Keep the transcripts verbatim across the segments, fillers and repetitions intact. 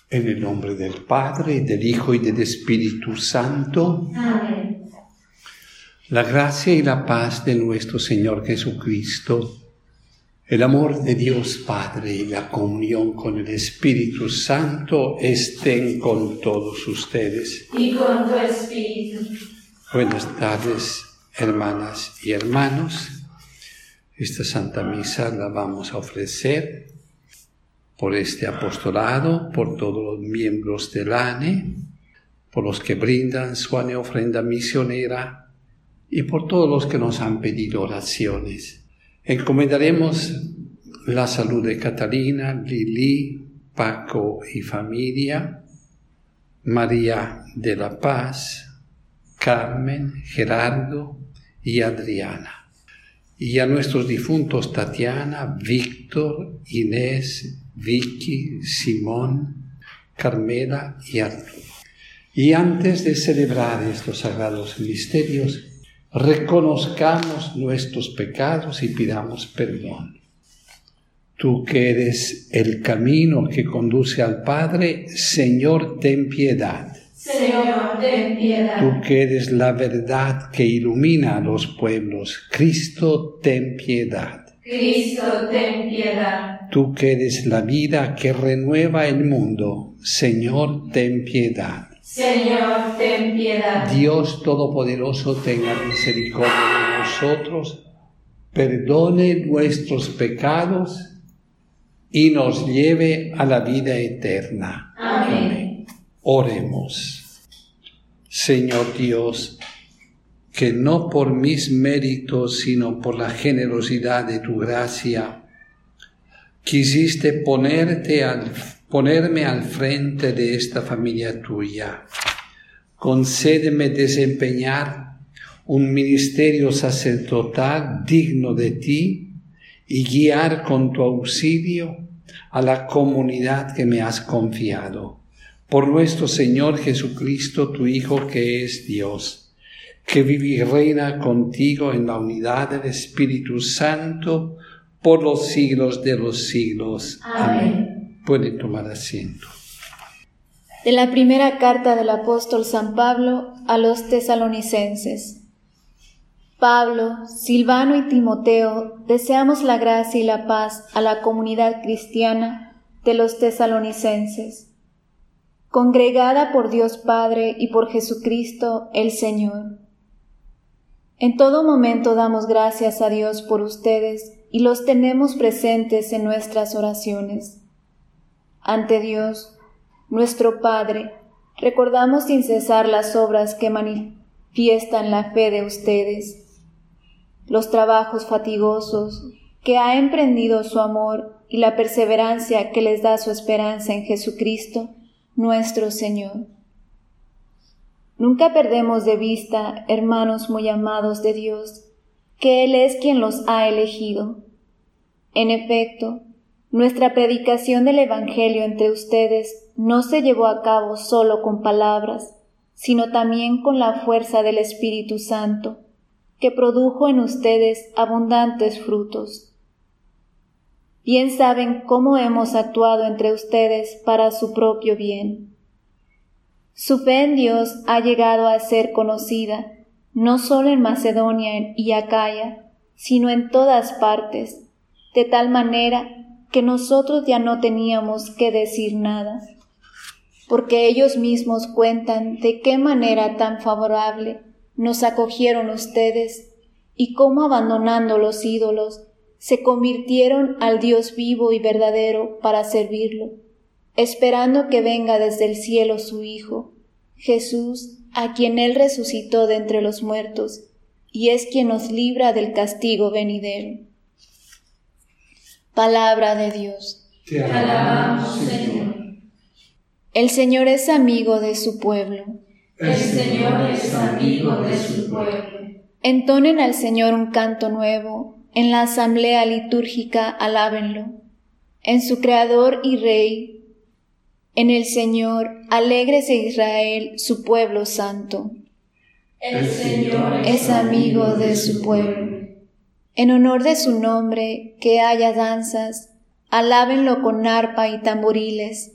En el nombre del Padre, del Hijo y del Espíritu Santo. Amén. La gracia y la paz de nuestro Señor Jesucristo, el amor de Dios Padre y la comunión con el Espíritu Santo estén con todos ustedes. Y con tu espíritu. Buenas tardes, hermanas y hermanos. Esta Santa Misa la vamos a ofrecer por este apostolado, por todos los miembros del A N E, por los que brindan su A N E ofrenda misionera y por todos los que nos han pedido oraciones. Encomendaremos la salud de Catalina, Lili, Paco y familia, María de la Paz, Carmen, Gerardo y Adriana. Y a nuestros difuntos Tatiana, Víctor, Inés, Vicky, Simón, Carmela y Arturo. Y antes de celebrar estos sagrados misterios, reconozcamos nuestros pecados y pidamos perdón. Tú que eres el camino que conduce al Padre, Señor, ten piedad. Señor, ten piedad. Tú que eres la verdad que ilumina a los pueblos, Cristo, ten piedad. Cristo, ten piedad. Tú que eres la vida que renueva el mundo, Señor, ten piedad. Señor, ten piedad. Dios Todopoderoso, tenga misericordia de nosotros, perdone nuestros pecados y nos lleve a la vida eterna. Amén. Oremos. Señor Dios, que no por mis méritos, sino por la generosidad de tu gracia, quisiste ponerte al, ponerme al frente de esta familia tuya. Concédeme desempeñar un ministerio sacerdotal digno de ti y guiar con tu auxilio a la comunidad que me has confiado. Por nuestro Señor Jesucristo, tu Hijo, que es Dios, que vive y reina contigo en la unidad del Espíritu Santo, por los siglos de los siglos. Amén. Amén. Pueden tomar asiento. De la primera carta del apóstol San Pablo a los tesalonicenses. Pablo, Silvano y Timoteo, deseamos la gracia y la paz a la comunidad cristiana de los tesalonicenses, congregada por Dios Padre y por Jesucristo el Señor. En todo momento damos gracias a Dios por ustedes y los tenemos presentes en nuestras oraciones. Ante Dios, nuestro Padre, recordamos sin cesar las obras que manifiestan la fe de ustedes, los trabajos fatigosos que ha emprendido su amor y la perseverancia que les da su esperanza en Jesucristo, nuestro Señor. Nunca perdemos de vista, hermanos muy amados de Dios, que Él es quien los ha elegido. En efecto, nuestra predicación del Evangelio entre ustedes no se llevó a cabo solo con palabras, sino también con la fuerza del Espíritu Santo, que produjo en ustedes abundantes frutos. Bien saben cómo hemos actuado entre ustedes para su propio bien. Su fe en Dios ha llegado a ser conocida, no solo en Macedonia y Acaya, sino en todas partes, de tal manera que nosotros ya no teníamos que decir nada, porque ellos mismos cuentan de qué manera tan favorable nos acogieron ustedes y cómo abandonando los ídolos se convirtieron al Dios vivo y verdadero para servirlo, esperando que venga desde el cielo su Hijo, Jesús, a quien Él resucitó de entre los muertos, y es quien nos libra del castigo venidero. Palabra de Dios. Te alabamos, Señor. El Señor es amigo de su pueblo. El Señor es amigo de su pueblo. Entonen al Señor un canto nuevo, en la asamblea litúrgica alábenlo. En su Creador y Rey, en el Señor, alégrese Israel, su pueblo santo. El Señor Es amigo de su pueblo. En honor de su nombre, que haya danzas, alábenlo con arpa y tamboriles,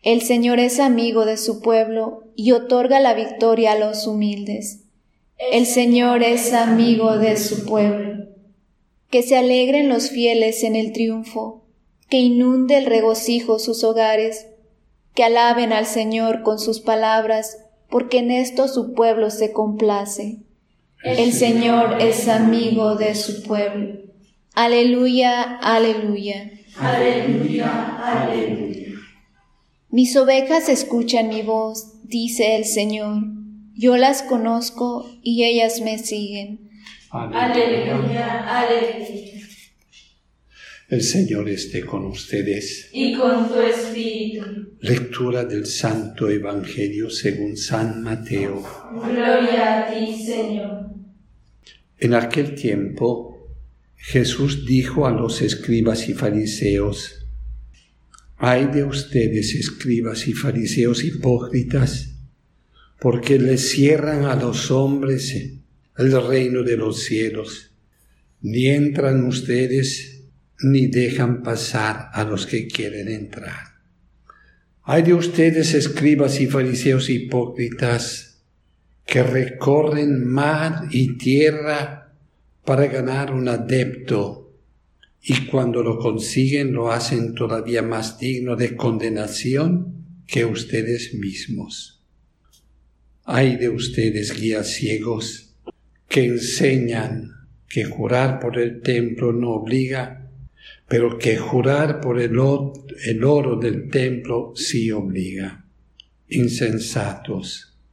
El Señor es amigo de su pueblo y otorga la victoria a los humildes. El Señor es amigo de su pueblo. Que se alegren los fieles en el triunfo, que inunde el regocijo sus hogares, que alaben al Señor con sus palabras, porque en esto su pueblo se complace. El Señor es amigo de su pueblo. Aleluya, aleluya. Aleluya, aleluya. Mis ovejas escuchan mi voz, dice el Señor. Yo las conozco y ellas me siguen. Aleluya, aleluya. El Señor esté con ustedes. Y con tu espíritu. Lectura del Santo Evangelio según San Mateo. Gloria a ti, Señor. En aquel tiempo, Jesús dijo a los escribas y fariseos: «Ay de ustedes, escribas y fariseos hipócritas, porque les cierran a los hombres el reino de los cielos. Ni entran ustedes, ni dejan pasar a los que quieren entrar. Ay de ustedes, escribas y fariseos hipócritas, que recorren mar y tierra para ganar un adepto, y cuando lo consiguen lo hacen todavía más digno de condenación que ustedes mismos. Ay de ustedes, guías ciegos, que enseñan que jurar por el templo no obliga, pero que jurar por el oro, el oro del templo sí obliga. Insensatos,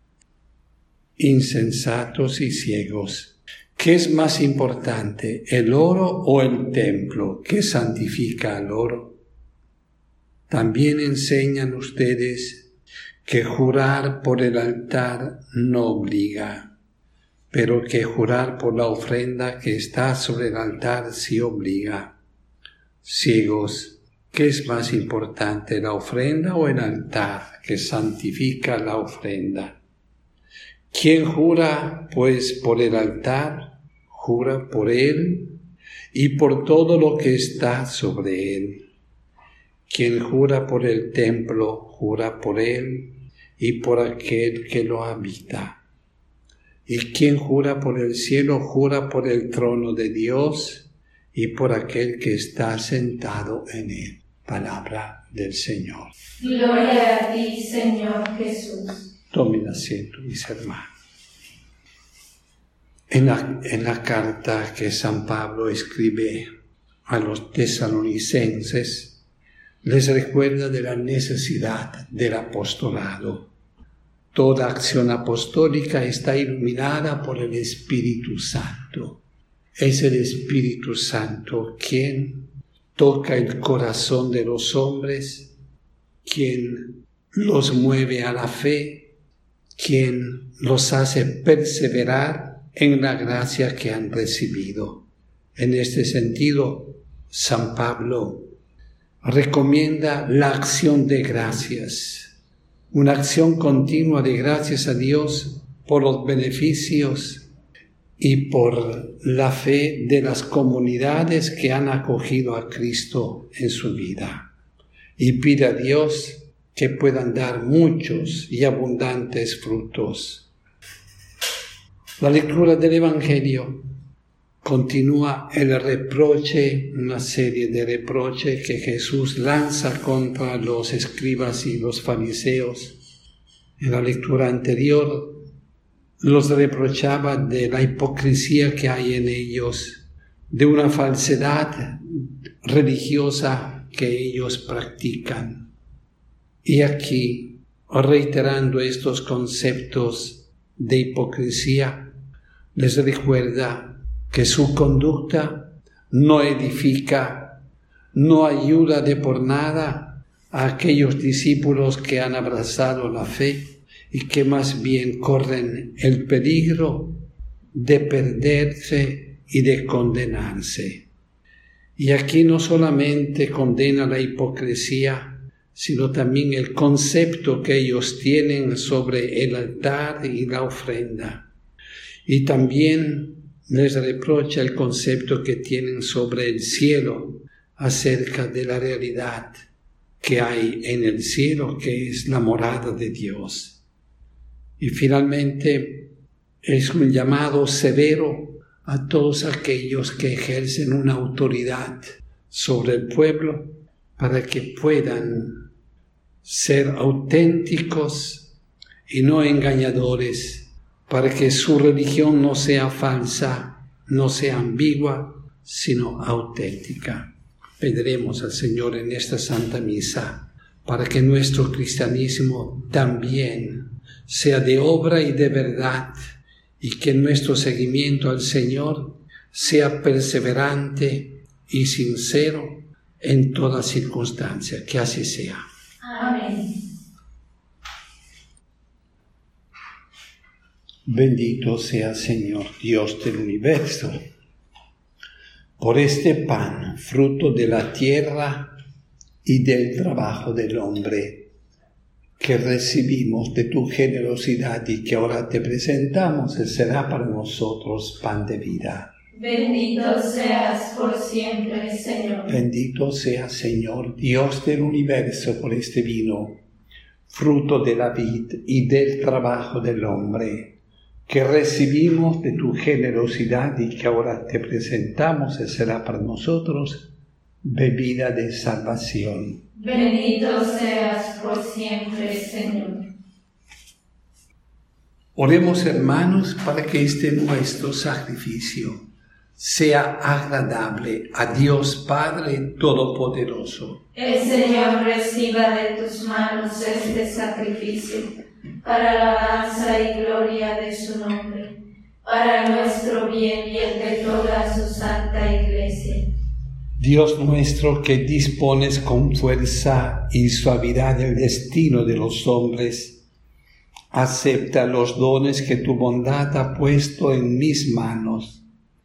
insensatos y ciegos. ¿Qué es más importante, el oro o el templo? ¿Qué santifica al oro? También enseñan ustedes que jurar por el altar no obliga, pero que jurar por la ofrenda que está sobre el altar sí obliga. Ciegos, ¿qué es más importante, la ofrenda o el altar que santifica la ofrenda? Quien jura, pues, por el altar, jura por él y por todo lo que está sobre él. Quien jura por el templo, jura por él y por aquel que lo habita. Y quien jura por el cielo, jura por el trono de Dios y por aquel que está sentado en él. Palabra del Señor. Gloria a ti, Señor Jesús. Tomen asiento, mis hermanos. En la, en la carta que San Pablo escribe a los tesalonicenses, les recuerda de la necesidad del apostolado. Toda acción apostólica está iluminada por el Espíritu Santo. Es el Espíritu Santo quien toca el corazón de los hombres, quien los mueve a la fe, quien los hace perseverar en la gracia que han recibido. En este sentido, San Pablo recomienda la acción de gracias, una acción continua de gracias a Dios por los beneficios y por la fe de las comunidades que han acogido a Cristo en su vida. Y pide a Dios que puedan dar muchos y abundantes frutos. La lectura del Evangelio continúa el reproche, una serie de reproches que Jesús lanza contra los escribas y los fariseos. En la lectura anterior los reprochaba de la hipocresía que hay en ellos, de una falsedad religiosa que ellos practican. Y aquí, reiterando estos conceptos de hipocresía, les recuerda que su conducta no edifica, no ayuda de por nada a aquellos discípulos que han abrazado la fe y que más bien corren el peligro de perderse y de condenarse. Y aquí no solamente condena la hipocresía, sino también el concepto que ellos tienen sobre el altar y la ofrenda. Y también les reprocha el concepto que tienen sobre el cielo acerca de la realidad que hay en el cielo, que es la morada de Dios. Y finalmente es un llamado severo a todos aquellos que ejercen una autoridad sobre el pueblo para que puedan ser auténticos y no engañadores, para que su religión no sea falsa, no sea ambigua, sino auténtica. Pediremos al Señor en esta Santa Misa para que nuestro cristianismo también sea de obra y de verdad, y que nuestro seguimiento al Señor sea perseverante y sincero en toda circunstancia. Que así sea. Amén. Bendito sea Señor Dios del universo, por este pan, fruto de la tierra y del trabajo del hombre, que recibimos de tu generosidad y que ahora te presentamos, Él será para nosotros pan de vida. Bendito seas por siempre, Señor. Bendito sea, Señor, Dios del universo, por este vino, fruto de la vid y del trabajo del hombre, que recibimos de tu generosidad y que ahora te presentamos, Él será para nosotros bebida de salvación. Bendito seas por siempre, Señor. Oremos, hermanos, para que este nuestro sacrificio sea agradable a Dios Padre Todopoderoso. El Señor reciba de tus manos este sacrificio, para alabanza y gloria de su nombre, para nuestro bien y el de toda su santa Iglesia. Dios nuestro, que dispones con fuerza y suavidad el destino de los hombres, acepta los dones que tu bondad ha puesto en mis manos,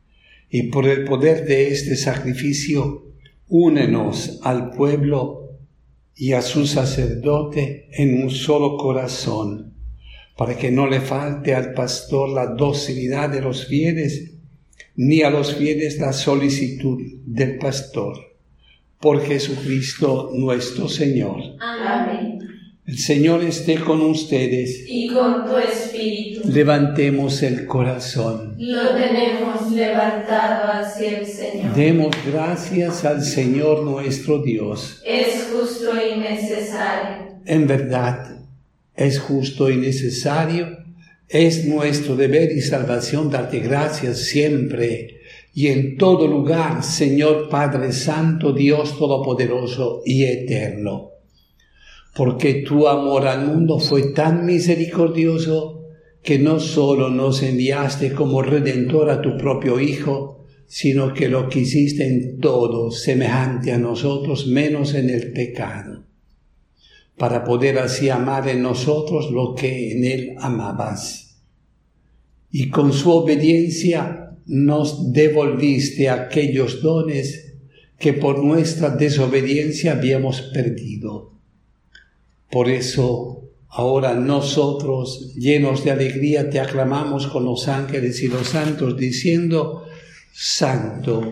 y por el poder de este sacrificio, únenos al pueblo y a su sacerdote en un solo corazón, para que no le falte al pastor la docilidad de los fieles, ni a los fieles la solicitud del pastor. Por Jesucristo nuestro Señor. Amén. El Señor esté con ustedes. Y con tu espíritu. Levantemos el corazón. Lo tenemos levantado hacia el Señor. Demos gracias al Señor nuestro Dios. Es justo y necesario. En verdad, es justo y necesario. Es nuestro deber y salvación darte gracias siempre y en todo lugar, Señor Padre Santo, Dios Todopoderoso y Eterno. Porque tu amor al mundo fue tan misericordioso que no solo nos enviaste como Redentor a tu propio Hijo, sino que lo quisiste en todo semejante a nosotros, menos en el pecado, para poder así amar en nosotros lo que en Él amabas. Y con su obediencia nos devolviste aquellos dones que por nuestra desobediencia habíamos perdido. Por eso, ahora nosotros, llenos de alegría, te aclamamos con los ángeles y los santos, diciendo: Santo,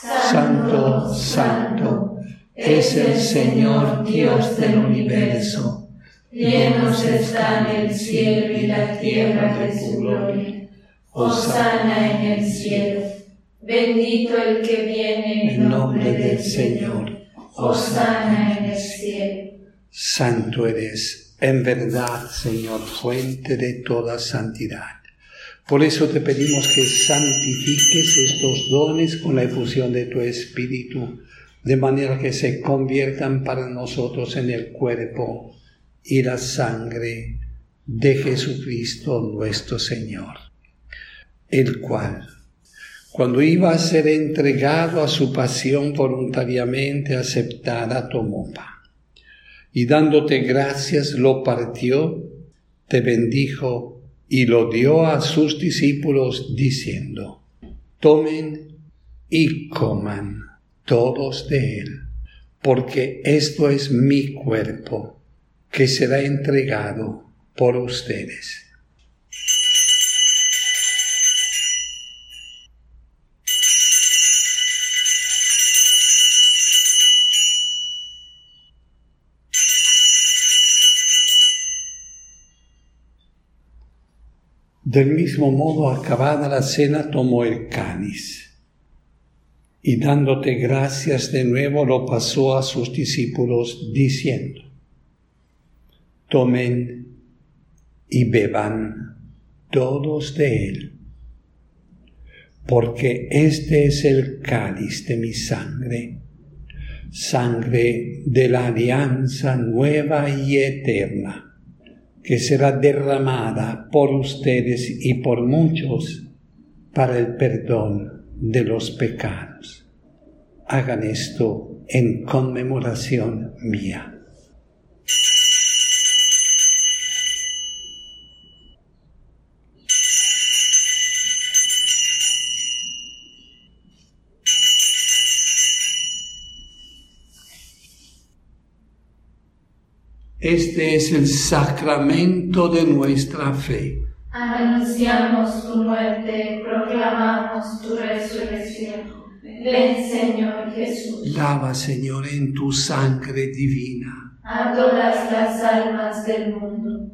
Santo, Santo, es el Señor Dios del universo. Llenos están el cielo y la tierra de su gloria. Hosana en el cielo. Bendito el que viene en nombre del Señor. Hosana en el cielo. Santo eres, en verdad, Señor, fuente de toda santidad. Por eso te pedimos que santifiques estos dones con la efusión de tu Espíritu, de manera que se conviertan para nosotros en el cuerpo y la sangre de Jesucristo nuestro Señor, el cual, cuando iba a ser entregado a su pasión voluntariamente aceptada, tomó pan, y dándote gracias lo partió, te bendijo y lo dio a sus discípulos diciendo: tomen y coman todos de él, porque esto es mi cuerpo, que será entregado por ustedes. Del mismo modo, acabada la cena, tomó el cáliz y dándote gracias de nuevo lo pasó a sus discípulos diciendo: tomen y beban todos de él, porque este es el cáliz de mi sangre, sangre de la alianza nueva y eterna, que será derramada por ustedes y por muchos para el perdón de los pecados. Hagan esto en conmemoración mía. Este es el sacramento de nuestra fe. Anunciamos tu muerte, proclamamos tu resurrección. Ven, Señor Jesús. Lava, Señor, en tu sangre divina a todas las almas del mundo.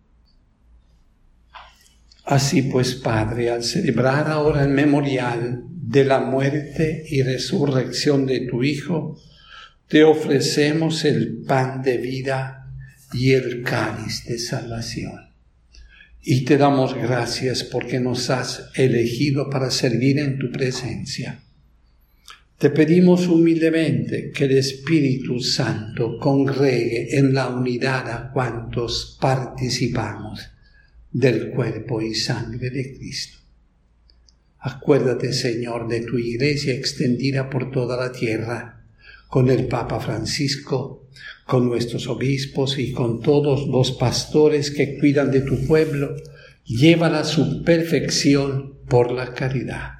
Así pues, Padre, al celebrar ahora el memorial de la muerte y resurrección de tu Hijo, te ofrecemos el pan de vida y el cáliz de salvación. Y te damos gracias porque nos has elegido para servir en tu presencia. Te pedimos humildemente que el Espíritu Santo congregue en la unidad a cuantos participamos del cuerpo y sangre de Cristo. Acuérdate, Señor, de tu Iglesia extendida por toda la tierra, con el Papa Francisco, con nuestros obispos y con todos los pastores que cuidan de tu pueblo. Llévala a su perfección por la caridad.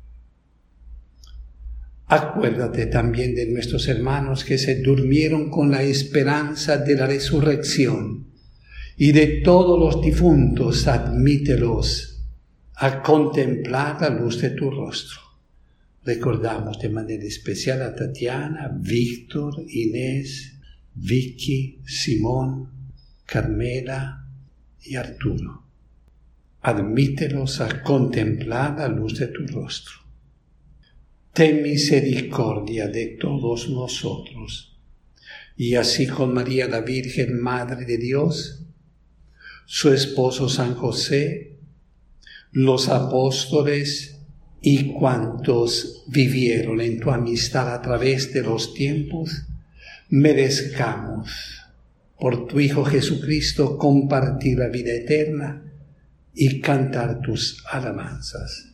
Acuérdate también de nuestros hermanos que se durmieron con la esperanza de la resurrección, y de todos los difuntos admítelos a contemplar la luz de tu rostro. Recordamos de manera especial a Tatiana, Víctor, Inés, Vicky, Simón, Carmela y Arturo. Admítelos a contemplar la luz de tu rostro. Ten misericordia de todos nosotros, y así con María la Virgen, Madre de Dios, su esposo San José, los apóstoles y cuantos vivieron en tu amistad a través de los tiempos, merezcamos por tu Hijo Jesucristo compartir la vida eterna y cantar tus alabanzas.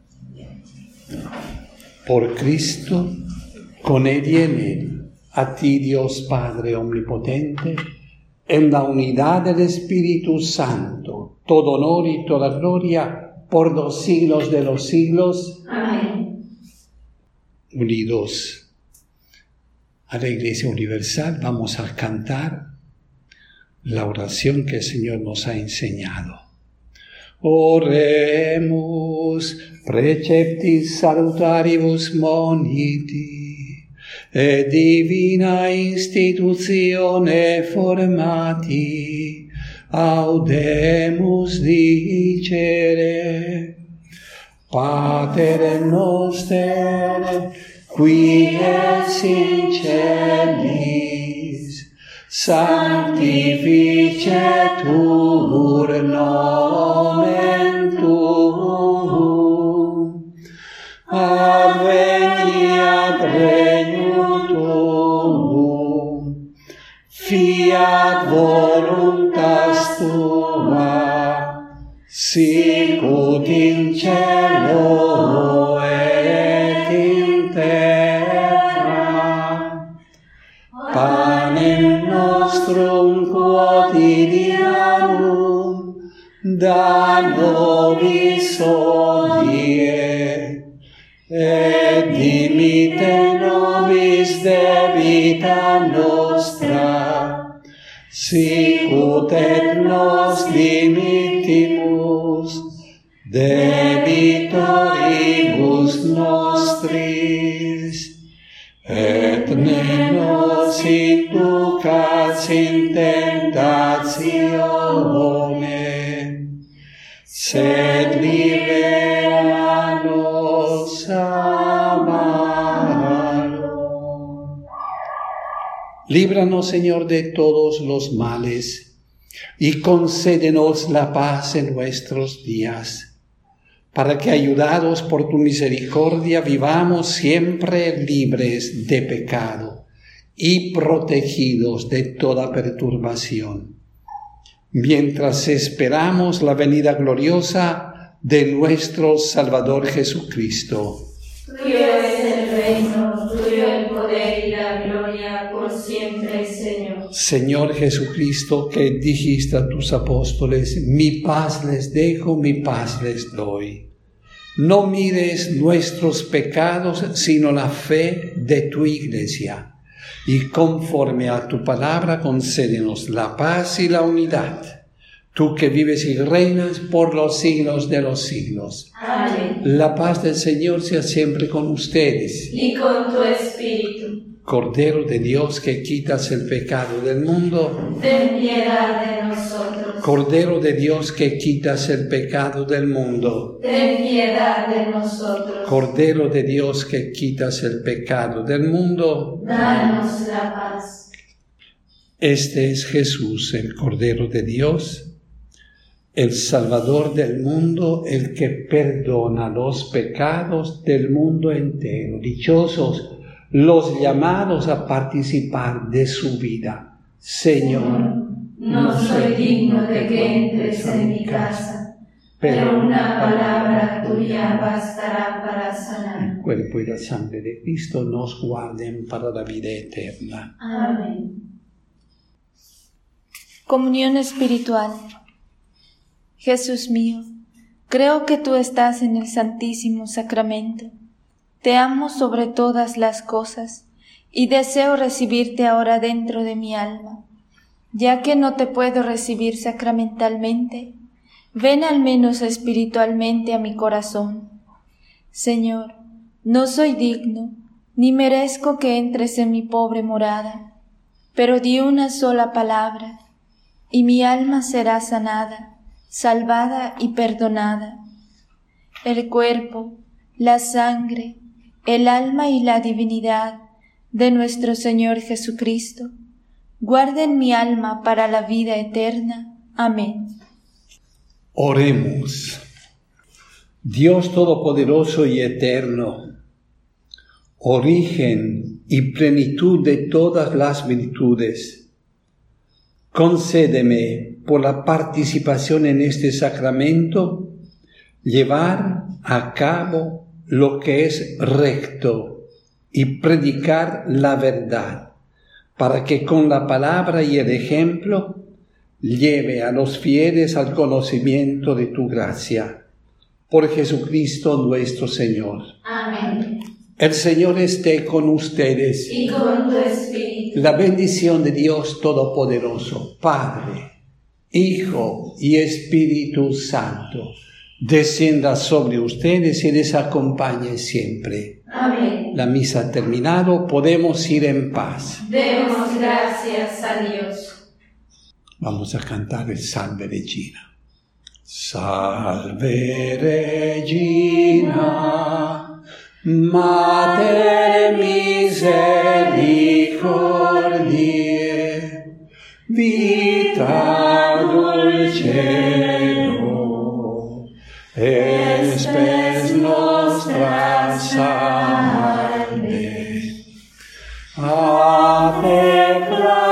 Por Cristo, con Él y en Él, a ti Dios Padre Omnipotente, en la unidad del Espíritu Santo, todo honor y toda gloria por los siglos de los siglos. Amén. Unidos a la Iglesia Universal, vamos a cantar la oración que el Señor nos ha enseñado. Oremus preceptis salutaribus moniti, e divina institutione formati, audemus dicere. Pater noster, qui es in celis, sanctificetur nomen tuum, adveniat regnum tuum, fiat voluntas tua, sicut in cielo et in terra. Panem nostrum quotidianum da nobis hodie, et dimitte nobis debita nostra, sicut et nos dimittimus debitoribus nostris, et ne nos inducas in tentatione, sed liberanos amaro. Líbranos, Señor, de todos los males, y concédenos la paz en nuestros días, para que, ayudados por tu misericordia, vivamos siempre libres de pecado y protegidos de toda perturbación, mientras esperamos la venida gloriosa de nuestro Salvador Jesucristo. Tuyo es el reino, tuyo el poder y la gloria por siempre, Señor. Señor Jesucristo, que dijiste a tus apóstoles: mi paz les dejo, mi paz les doy. No mires nuestros pecados, sino la fe de tu Iglesia. Y conforme a tu palabra, concédenos la paz y la unidad. Tú que vives y reinas por los siglos de los siglos. Amén. La paz del Señor sea siempre con ustedes. Y con tu espíritu. Cordero de Dios, que quitas el pecado del mundo, ten piedad de nosotros. Cordero de Dios, que quitas el pecado del mundo, ten piedad de nosotros. Cordero de Dios, que quitas el pecado del mundo, danos la paz. Este es Jesús, el Cordero de Dios, el Salvador del mundo, el que perdona los pecados del mundo entero. Dichosos los llamados a participar de su vida. Señor, no soy digno de que entres en mi casa, pero una palabra tuya bastará para sanar. El cuerpo y la sangre de Cristo nos guarden para la vida eterna. Amén. Comunión espiritual. Jesús mío, creo que tú estás en el Santísimo Sacramento. Te amo sobre todas las cosas y deseo recibirte ahora dentro de mi alma. Ya que no te puedo recibir sacramentalmente, ven al menos espiritualmente a mi corazón. Señor, no soy digno, ni merezco que entres en mi pobre morada, pero di una sola palabra, y mi alma será sanada, salvada y perdonada. El cuerpo, la sangre, el alma y la divinidad de nuestro Señor Jesucristo, guarden mi alma para la vida eterna. Amén. Oremos. Dios Todopoderoso y Eterno, origen y plenitud de todas las virtudes, concédeme, por la participación en este sacramento, llevar a cabo lo que es recto y predicar la verdad, para que con la palabra y el ejemplo lleve a los fieles al conocimiento de tu gracia. Por Jesucristo nuestro Señor. Amén. El Señor esté con ustedes. Y con tu espíritu. La bendición de Dios Todopoderoso, Padre, Hijo y Espíritu Santo, descienda sobre ustedes y les acompañe siempre. Amén. La misa ha terminado, podemos ir en paz. Demos gracias a Dios. Vamos a cantar el Salve Regina. Salve Regina, Mater misericordiae, vita dulcedo, espes nostra salve. A te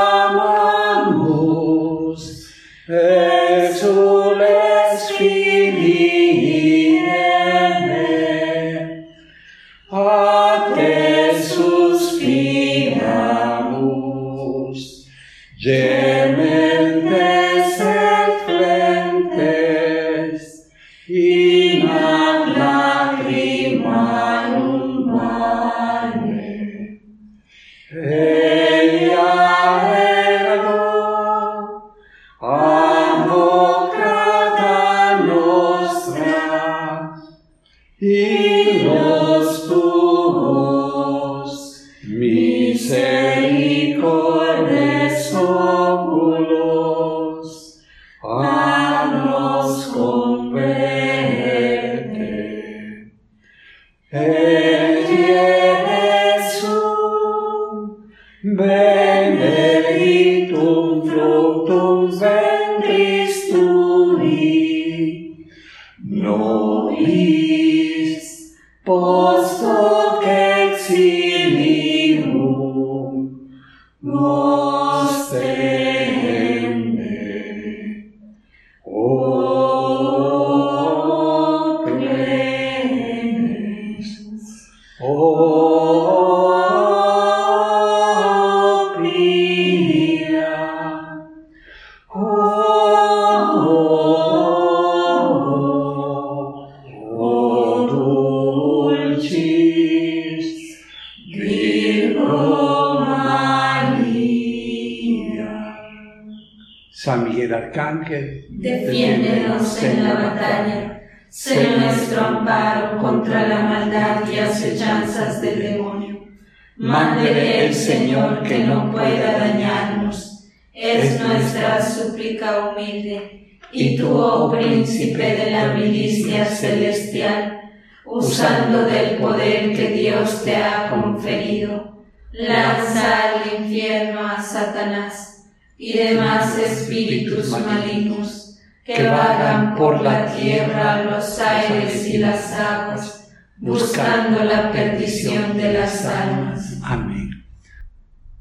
clamamus, exules Filii Eve, a te suspiramus, gementes et flentes, in ad lacrimarum mare. Eia ergo, advocata nostra, fructum ventris tui, nobis post hoc exilium nostre. San Miguel Arcángel, defiéndenos en la batalla, sé nuestro amparo contra la maldad y acechanzas del demonio. Mándele el Señor que no pueda dañarnos, es nuestra súplica humilde. Y tú, oh príncipe de la milicia celestial, usando del poder que Dios te ha conferido, lanza al infierno a Satanás y demás espíritus malignos que vagan por la tierra, los aires y las aguas, buscando la perdición de las almas. Amén.